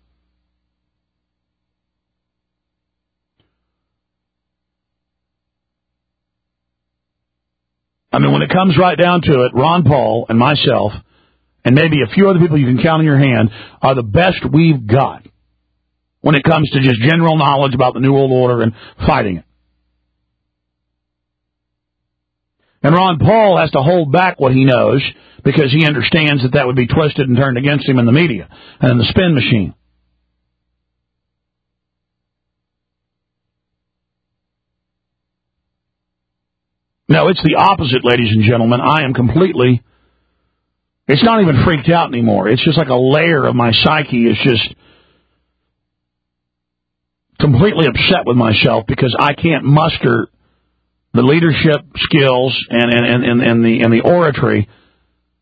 I mean, when it comes right down to it, Ron Paul and myself, and maybe a few other people you can count on your hand, are the best we've got when it comes to just general knowledge about the New World Order and fighting it. And Ron Paul has to hold back what he knows because he understands that that would be twisted and turned against him in the media and in the spin machine. No, it's the opposite, ladies and gentlemen. I am completely, it's not even freaked out anymore. It's just like a layer of my psyche is just completely upset with myself because I can't muster the leadership skills and, and, and, and, the, and the oratory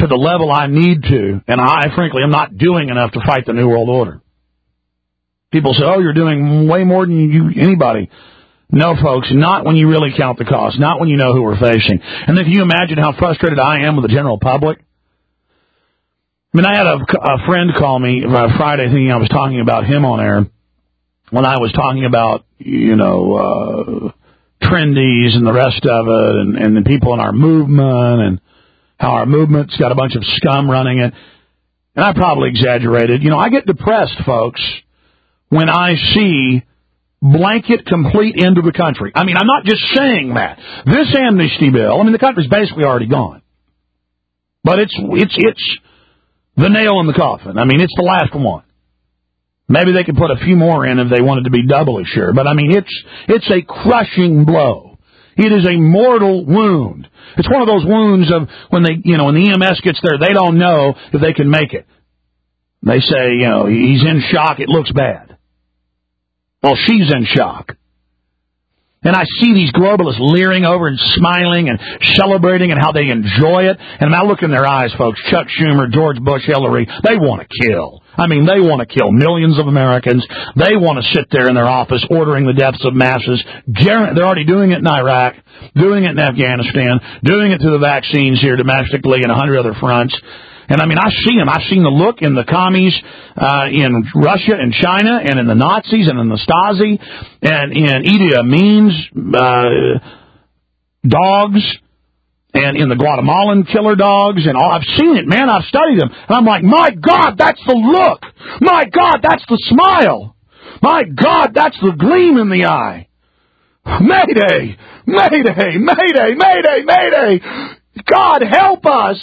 to the level I need to, and I, frankly, am not doing enough to fight the New World Order. People say, oh, you're doing way more than you anybody. No, folks, not when you really count the cost, not when you know who we're facing. And then can you imagine how frustrated I am with the general public? I mean, I had a, a friend call me uh, Friday thinking I was talking about him on air when I was talking about, you know, uh, trendies and the rest of it, and, and the people in our movement, and how our movement's got a bunch of scum running it. And I probably exaggerated. You know, I get depressed, folks, when I see blanket complete end of the country. I mean, I'm not just saying that. This amnesty bill, I mean, the country's basically already gone. But it's it's it's the nail in the coffin. I mean, it's the last one. Maybe they could put a few more in if they wanted to be doubly sure. But, I mean, it's it's a crushing blow. It is a mortal wound. It's one of those wounds of when they, you know, when the E M S gets there, they don't know if they can make it. They say, you know, he's in shock. It looks bad. Well, she's in shock. And I see these globalists leering over and smiling and celebrating and how they enjoy it. And I look in their eyes, folks, Chuck Schumer, George Bush, Hillary, they want to kill. I mean, they want to kill millions of Americans. They want to sit there in their office ordering the deaths of masses. They're already doing it in Iraq, doing it in Afghanistan, doing it through the vaccines here domestically and a hundred other fronts. And, I mean, I see them. I've seen the look in the commies uh, in Russia and China and in the Nazis and in the Stasi and in Idi Amin's uh, dogs and in the Guatemalan killer dogs. And all. I've seen it, man. I've studied them. And I'm like, my God, that's the look. My God, that's the smile. My God, that's the gleam in the eye. Mayday, Mayday, Mayday, Mayday, Mayday. God, help us.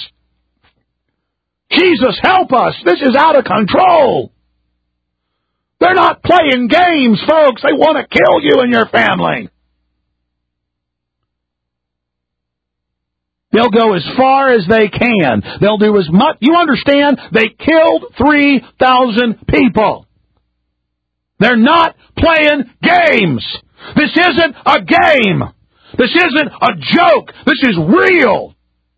Jesus, help us. This is out of control. They're not playing games, folks. They want to kill you and your family. They'll go as far as they can. They'll do as much. You understand? They killed three thousand people. They're not playing games. This isn't a game. This isn't a joke. This is real.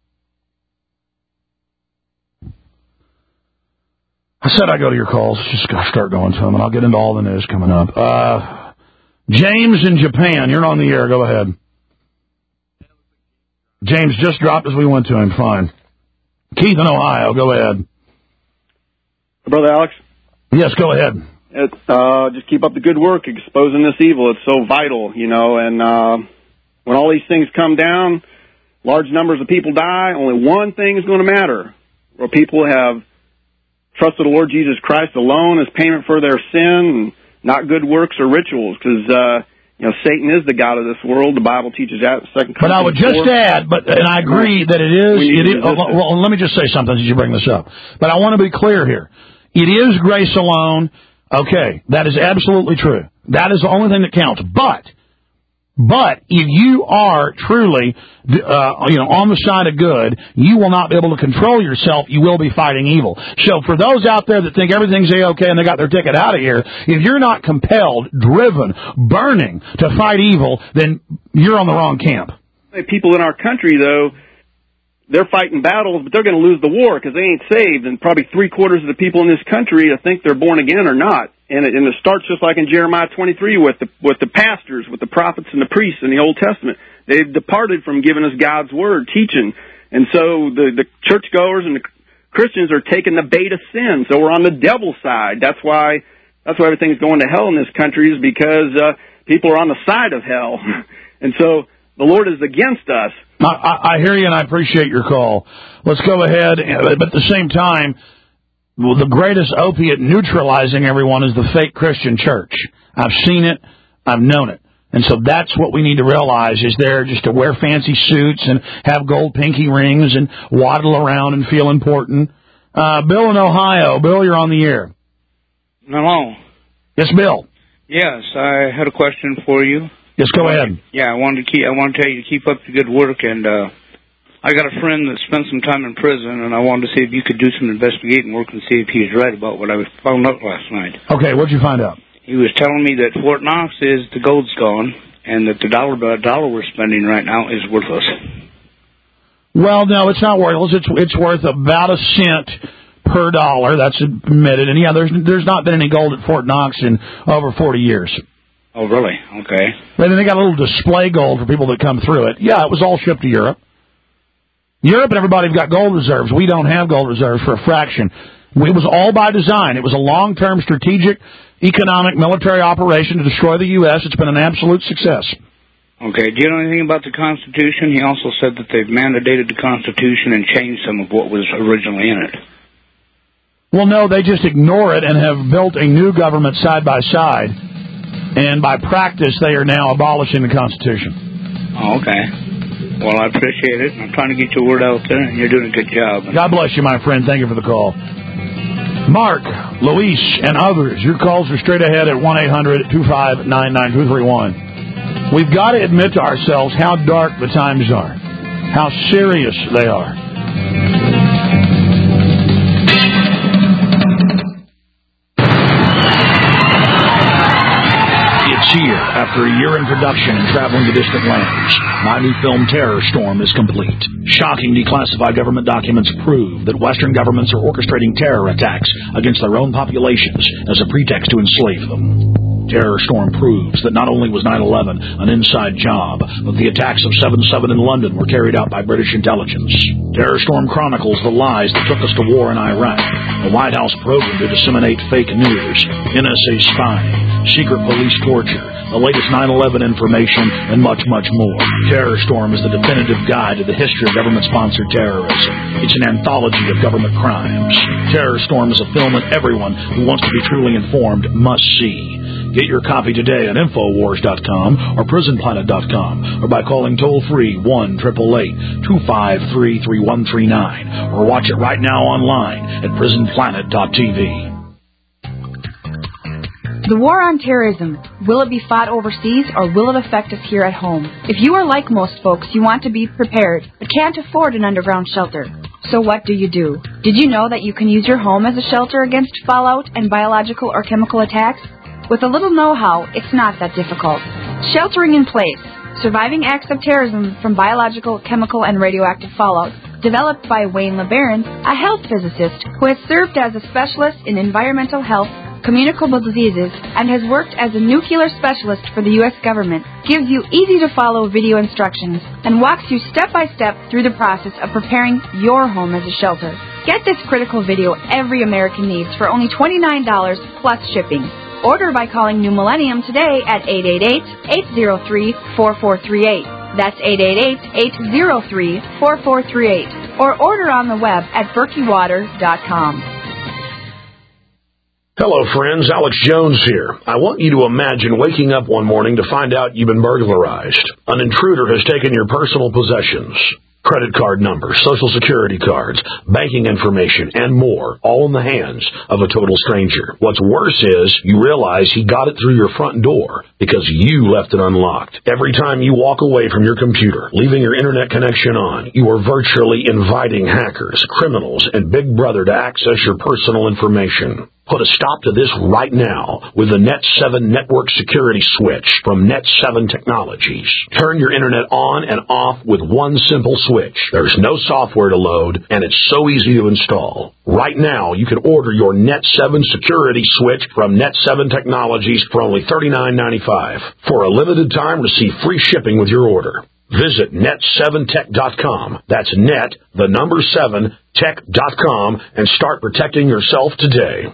I said I go to your calls. Just start going to them, and I'll get into all the news coming up. Uh, James in Japan, you're on the air. Go ahead. James just dropped as we went to him. Fine. Keith in Ohio, go ahead. Brother Alex? Yes, go ahead. It, uh, just keep up the good work, exposing this evil. It's so vital, you know, and uh, when all these things come down, large numbers of people die, only one thing is going to matter, where people have trusted the Lord Jesus Christ alone as payment for their sin, and not good works or rituals, because uh, you know Satan is the god of this world. The Bible teaches that. Second Corinthians. But I would just four. add, but and I agree that it is. It is oh, well, let me just say something as you bring this up. But I want to be clear here. It is grace alone. Okay, that is absolutely true. That is the only thing that counts. But. But if you are truly, uh, you know, on the side of good, you will not be able to control yourself. You will be fighting evil. So for those out there that think everything's A-okay and they got their ticket out of here, if you're not compelled, driven, burning to fight evil, then you're on the wrong camp. People in our country, though, they're fighting battles, but they're going to lose the war because they ain't saved. And probably three quarters of the people in this country think they're born again or not. And it, and it starts just like in Jeremiah twenty-three with the with the pastors, with the prophets and the priests in the Old Testament. They've departed from giving us God's word, teaching. And so the, the churchgoers and the Christians are taking the bait of sin. So we're on the devil's side. That's why that's why everything's going to hell in this country, is because uh, people are on the side of hell. And so the Lord is against us. I, I hear you, and I appreciate your call. Let's go ahead, but at the same time, well, the greatest opiate neutralizing everyone is the fake Christian church. I've seen it. I've known it. And so that's what we need to realize, is there just to wear fancy suits and have gold pinky rings and waddle around and feel important. Uh, Bill in Ohio. Bill, you're on the air. Hello. Yes, Bill. Yes, I had a question for you. Yes, go ahead. Yeah, I wanted to keep. I want to tell you to keep up the good work, and uh, I got a friend that spent some time in prison, and I wanted to see if you could do some investigating work and see if he was right about what I was found out last night. Okay, what'd you find out? He was telling me that Fort Knox is the gold's gone, and that the dollar by dollar we're spending right now is worthless. Well, no, it's not worthless. It's it's worth about a cent per dollar. That's admitted. And yeah, there's there's not been any gold at Fort Knox in over forty years. Oh, really? Okay. And then they got a little display gold for people that come through it. Yeah, it was all shipped to Europe. Europe and everybody have got gold reserves. We don't have gold reserves for a fraction. It was all by design. It was a long-term strategic, economic, military operation to destroy the U S It's been an absolute success. Okay. Do you know anything about the Constitution? He also said that they've mandated the Constitution and changed some of what was originally in it. Well, no, they just ignore it and have built a new government side by side. And by practice, they are now abolishing the Constitution. Oh, okay. Well, I appreciate it. I'm trying to get your word out there, and you're doing a good job. God bless you, my friend. Thank you for the call. Mark, Luis, and others, your calls are straight ahead at one eight hundred two five nine nine two three one. We've got to admit to ourselves how dark the times are, how serious they are. It's here after a year in production and traveling to distant lands. My new film, Terror Storm, is complete. Shocking declassified government documents prove that Western governments are orchestrating terror attacks against their own populations as a pretext to enslave them. Terror Storm proves that not only was nine eleven an inside job, but the attacks of seven seven in London were carried out by British intelligence. Terror Storm chronicles the lies that took us to war in Iraq, the White House program to disseminate fake news, N S A spying, secret police torture, the latest nine eleven information, and much, much more. Terror Storm is the definitive guide to the history of government-sponsored terrorism. It's an anthology of government crimes. Terror Storm is a film that everyone who wants to be truly informed must see. Get your copy today at Infowars dot com or Prison Planet dot com or by calling toll-free one eight eight eight two five three three one three nine or watch it right now online at Prison Planet dot T V. The war on terrorism, will it be fought overseas or will it affect us here at home? If you are like most folks, you want to be prepared but can't afford an underground shelter. So what do you do? Did you know that you can use your home as a shelter against fallout and biological or chemical attacks? With a little know-how, it's not that difficult. Sheltering in Place, Surviving Acts of Terrorism from Biological, Chemical, and Radioactive Fallout, developed by Wayne LeBaron, a health physicist who has served as a specialist in environmental health, communicable diseases, and has worked as a nuclear specialist for the U S government, gives you easy-to-follow video instructions and walks you step-by-step through the process of preparing your home as a shelter. Get this critical video every American needs for only twenty-nine dollars plus shipping. Order by calling New Millennium today at eight eight eight, eight zero three, four four three eight. That's eight eight eight, eight zero three, four four three eight. Or order on the web at berkey water dot com. Hello, friends. Alex Jones here. I want you to imagine waking up one morning to find out you've been burglarized. An intruder has taken your personal possessions. Credit card numbers, social security cards, banking information, and more, all in the hands of a total stranger. What's worse is you realize he got it through your front door because you left it unlocked. Every time you walk away from your computer, leaving your internet connection on, you are virtually inviting hackers, criminals, and Big Brother to access your personal information. Put a stop to this right now with the Net seven Network Security Switch from Net seven Technologies. Turn your internet on and off with one simple switch. There's no software to load, and it's so easy to install. Right now, you can order your Net seven Security Switch from Net seven Technologies for only thirty-nine ninety-five. For a limited time, receive free shipping with your order. Visit net seven tech dot com. That's net, the number seven, tech dot com, and start protecting yourself today.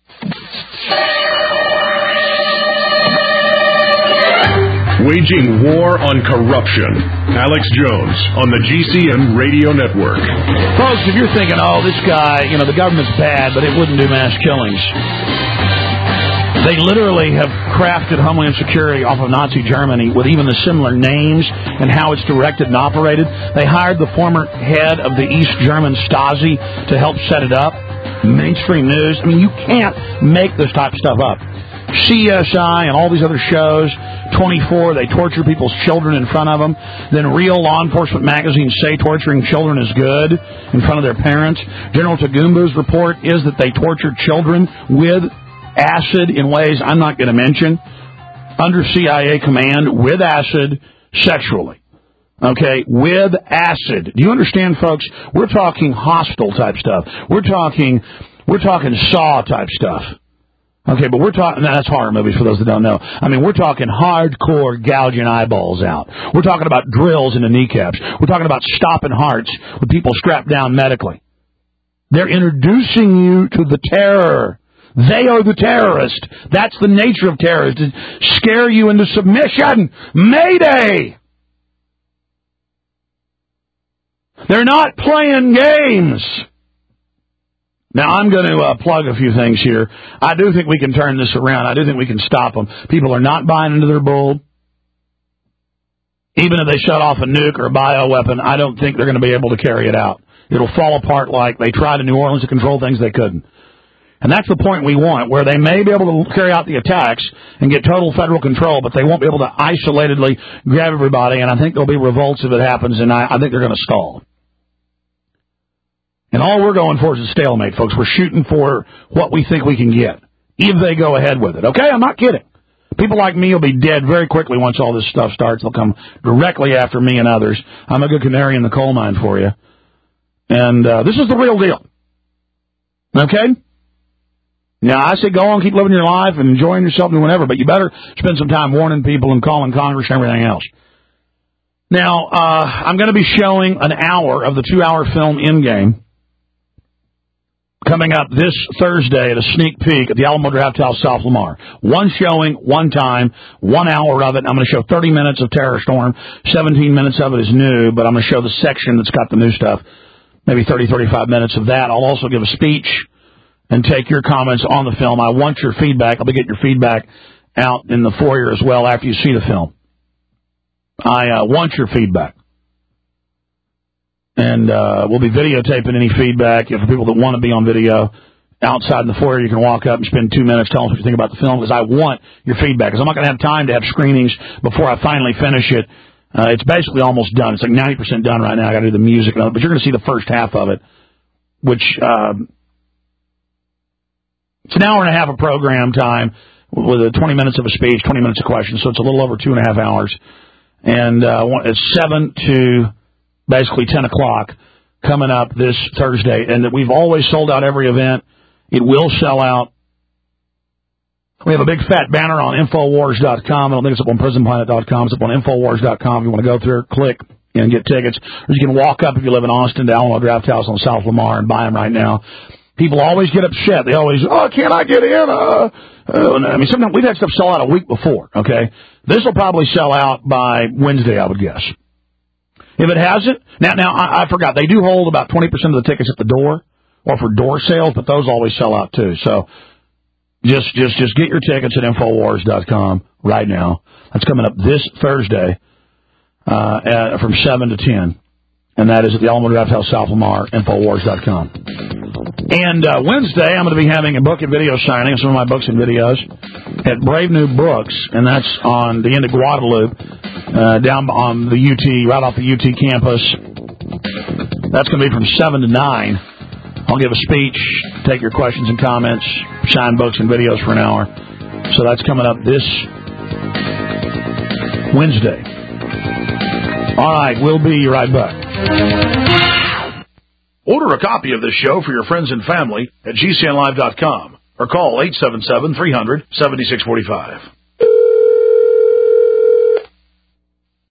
Waging war on corruption. Alex Jones on the G C N Radio Network. Folks, if you're thinking, oh, this guy, you know, the government's bad, but it wouldn't do mass killings. They literally have crafted Homeland Security off of Nazi Germany with even the similar names and how it's directed and operated. They hired the former head of the East German Stasi to help set it up. Mainstream news. I mean, you can't make this type of stuff up. C S I and all these other shows, twenty-four, they torture people's children in front of them. Then real law enforcement magazines say torturing children is good in front of their parents. General Tagumba's report is that they tortured children with acid in ways I'm not going to mention, under C I A command, with acid, sexually. Okay, with acid. Do you understand, folks? We're talking Hostel type stuff. We're talking, we're talking Saw type stuff. Okay, but we're talking, that's horror movies for those that don't know. I mean, we're talking hardcore gouging eyeballs out. We're talking about drills in the kneecaps. We're talking about stopping hearts with people strapped down medically. They're introducing you to the terror. They are the terrorist. That's the nature of terrorists, to scare you into submission. Mayday! They're not playing games. Now, I'm going to uh, plug a few things here. I do think we can turn this around. I do think we can stop them. People are not buying into their bull. Even if they shut off a nuke or a bioweapon, I don't think they're going to be able to carry it out. It'll fall apart like they tried in New Orleans to control things they couldn't. And that's the point we want, where they may be able to carry out the attacks and get total federal control, but they won't be able to isolatedly grab everybody, and I think there'll be revolts if it happens, and I, I think they're going to stall. And all we're going for is a stalemate, folks. We're shooting for what we think we can get, if they go ahead with it. Okay? I'm not kidding. People like me will be dead very quickly once all this stuff starts. They'll come directly after me and others. I'm a good canary in the coal mine for you. And uh, this is the real deal. Okay? Now, I say go on, keep living your life and enjoying yourself and whatever, but you better spend some time warning people and calling Congress and everything else. Now, uh, I'm going to be showing an hour of the two-hour film Endgame coming up this Thursday at a sneak peek at the Alamo Drafthouse, South Lamar. One showing, one time, one hour of it. I'm going to show thirty minutes of Terror Storm. seventeen minutes of it is new, but I'm going to show the section that's got the new stuff. Maybe thirty, thirty-five minutes of that. I'll also give a speech and take your comments on the film. I want your feedback. I'll be getting your feedback out in the foyer as well after you see the film. I uh, want your feedback. And uh, we'll be videotaping any feedback. If for people that want to be on video outside in the foyer, you can walk up and spend two minutes telling us what you think about the film, because I want your feedback. Because I'm not going to have time to have screenings before I finally finish it. Uh, it's basically almost done. It's like ninety percent done right now. I got to do the music, but you're going to see the first half of it, which uh, it's an hour and a half of program time with a twenty minutes of a speech, twenty minutes of questions. So it's a little over two and a half hours. And uh, it's seven to basically ten o'clock coming up this Thursday. And that we've always sold out every event. It will sell out. We have a big fat banner on Infowars dot com. I don't think it's up on Prison Planet dot com. It's up on Infowars dot com. If you want to go through, click and get tickets. Or you can walk up if you live in Austin to Alamo Drafthouse on South Lamar and buy them right now. People always get upset. They always, oh, can't I get in? Uh, uh, I mean, sometimes we've had stuff sell out a week before, okay? This will probably sell out by Wednesday, I would guess. If it hasn't, now, now I, I forgot, they do hold about twenty percent of the tickets at the door or for door sales, but those always sell out too. So just just, just get your tickets at Infowars dot com right now. That's coming up this Thursday uh, at, from seven to ten. And that is at the Alamo Drafthouse, South Lamar, Infowars dot com. And uh, Wednesday, I'm going to be having a book and video signing of some of my books and videos at Brave New Books, and that's on the end of Guadalupe, uh, down on the U T, right off the U T campus. That's going to be from seven to nine. I'll give a speech, take your questions and comments, sign books and videos for an hour. So that's coming up this Wednesday. All right, we'll be right back. Order a copy of this show for your friends and family at G C N live dot com or call eight seven seven, three hundred, seventy-six forty-five.